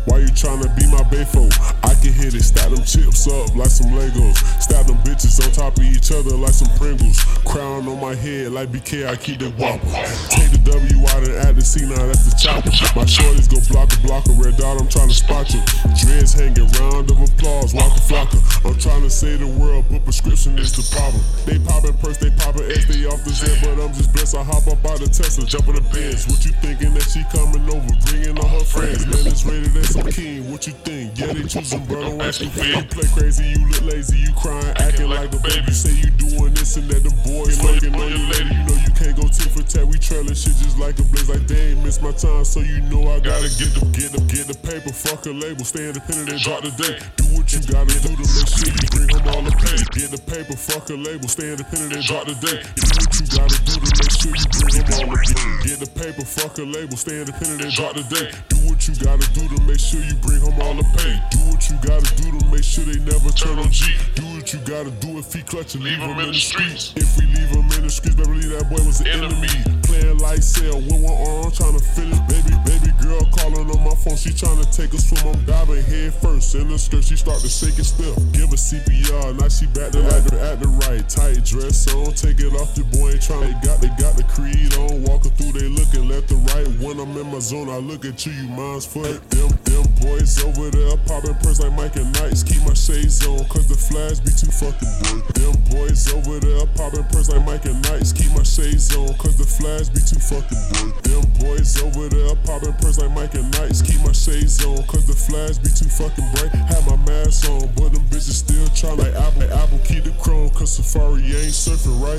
Why you tryna be my bayfo? I can hit it, stack them chips up like some Legos. Stack them bitches on top of each other like some Pringles. Crown on my head like BK, I keep that whopper. Take the W out and add the C, now that's the chopper. My shorties go block a red dot, I'm tryna spot you. Dreads hanging, round of applause, waka flocka. I'm tryna save the world, but prescription is the problem. They poppin' purse, they poppin' X, they off the head, but I'm just blessed. I hop up out the Tesla, jump in the Benz. What you thinking that she coming over, bringing all her friends? Man, it's rated as a king, what you think? Yeah, they choosing, bro, don't ask me. You play crazy, you look lazy, you crying, acting like a baby. Say you doing this and that, them boys looking on your lady. You know you can't go tit for tat, we trailin' shit just like a blaze. Like they ain't miss my time, so you know I gotta get the paper, fuck a label, stay independent and drop the date. Do what you gotta do to make sure you bring home all the pay. Get the paper, fuck a label, stay independent and drop the date. Do what you gotta do to make sure you bring home all the pay. Get the paper, fuck a label, stay independent and drop the date. Do what you gotta do to make sure you bring home all the pay. Do what you gotta do to make sure they never turn on G. Do what you gotta do if he clutch and leave him in the streets. If we leave him in the streets, better believe that boy was an enemy. Playing like cell with one arm, trying to feel it. Baby girl calling on my phone, she trying to take a swim. I'm diving head first in the skirt, she start to shake it still. Give her CPR, now she back to like her at the right. Tight dress on, take it off, your boy ain't trying. They got the creed on, walking through, they looking left to right. When I'm in my zone, I look at you mine's foot. Them boys over there popping purse like Mike and Knights. Keep my shades on, cause the flash be too fucking bright. Them boys over there popping purse like Mike and Knights. Keep my shades on, cause the flash be too fucking bright. Them boys over there popping purse like Mike and Knights. Keep my shades on, cause the flash be too fucking bright. Have my mask on, but them bitches still try like Apple keep the chrome, cause Safari ain't surfing right.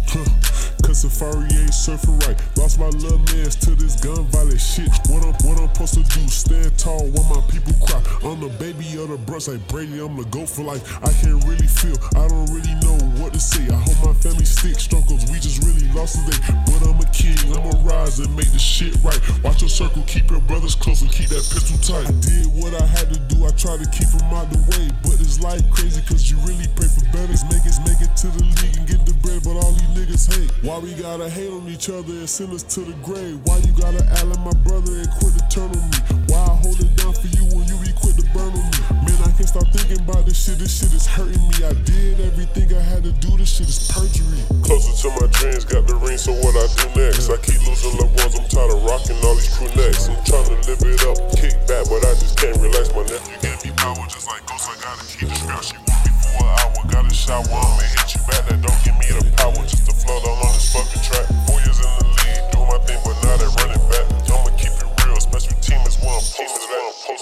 Cause Safari ain't surfing right. Lost my little mans to this gun violent shit. What I'm supposed to do? Stand tall when my people cry. I'm the baby of the brush like Brady, I'm the GOAT for life. I can't really feel, I don't really know what to say. I hope my family stick struggles, we just really lost today. But I'm a king, I'ma rise and make this shit right. Watch your circle, keep your brothers close and keep that pistol tight. I did what I had to do, I tried to keep them out the way. But it's like crazy cause you really pray for better. Make it to the league and get the bread, but all these niggas hate. Why we gotta hate on each other and send us to the grave? Why you gotta act like my brother and quit to turn on me? Why I hold it down for you when you be quick to burn on me? Man, I can't stop thinking about this shit is hurting me. I did everything I had to do, this shit is perjury. Closer to my dreams, got the ring, so what I do next? I keep losing loved ones, I'm tired of rocking all these crew necks. I'm trying to live it up, kick back, but I just can't relax. My nephew gave me power just like Ghost, I gotta keep it real. She want me for an hour, gotta shower, I'ma hit you back, that don't give me the power just to float all on this fucking track. 4 years in the league, doing my thing, but now they running back. I'ma keep it real, special team is where I'm posted at.